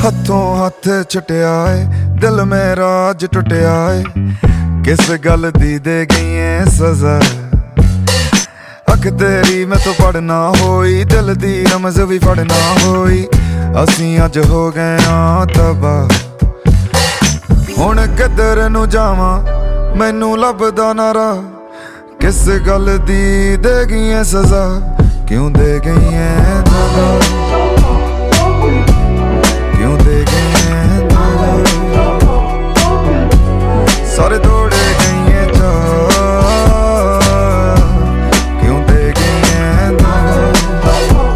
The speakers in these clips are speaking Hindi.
हथों हथ छुटिया है दिल मेरा अज टुटिया है किस गल दी दे गई है सजा अख तेरी मैं तो पढ़ना होई दिल दी रमज भी फड़ना होई असी अज हो गए हाँ तबाह हुण किधर नू जावां मैनू लभदा ना राह किस गल दी दे गई है सजा क्यों दे गई है दगा क्यों दे गई है दगा सारे दौड़े गई है जा क्यों दे गई है दगा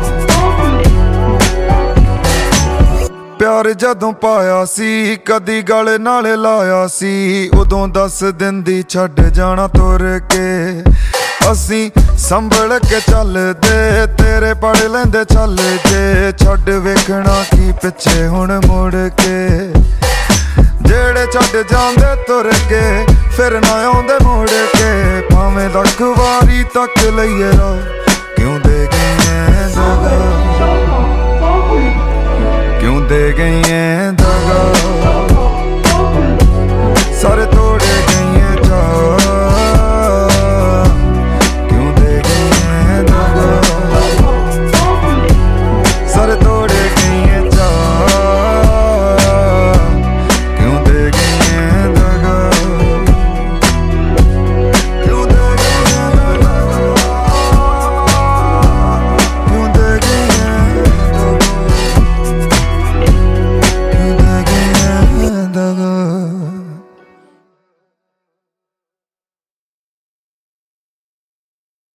प्यार जदों पाया सी कदी गल नाल लाया सी उदों 10 दिन दी छड्ड जाना तुर के असी संभल के चलदे तेरे पढ़ लेंदे चल जे छड्ड वेखना की पिछे हुण मुड़ के जेड़े छड्ड जांदे तुर के फिर ना आउंदे मुड़ के भावें लख वारी तक लईए रा